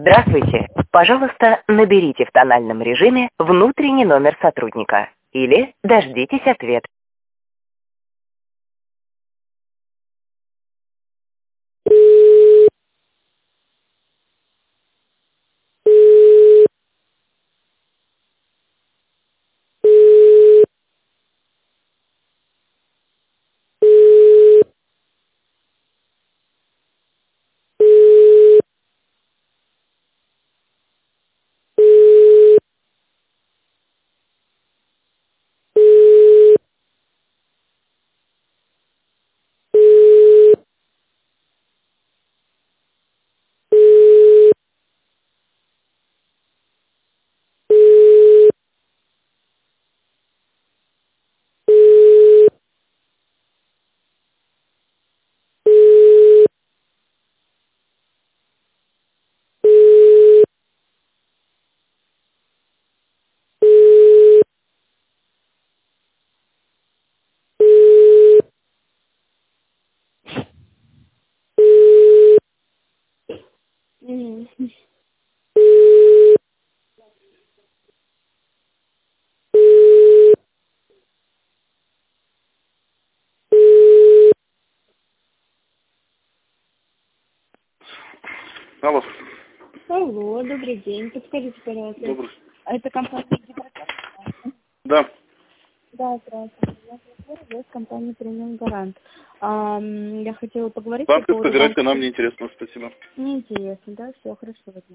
Здравствуйте. Пожалуйста, наберите в тональном режиме внутренний номер сотрудника или дождитесь ответа. Мгм. Алло. Алло, добрый день. Подскажите, пожалуйста, Добрый. это компания Гидротек? Да. Да, здравствуйте. Я из компании Премиум Гарант. Я хотела поговорить по Банковская поводу операция нам банковской... не интересна, спасибо. Неинтересно, да? Все, хорошо.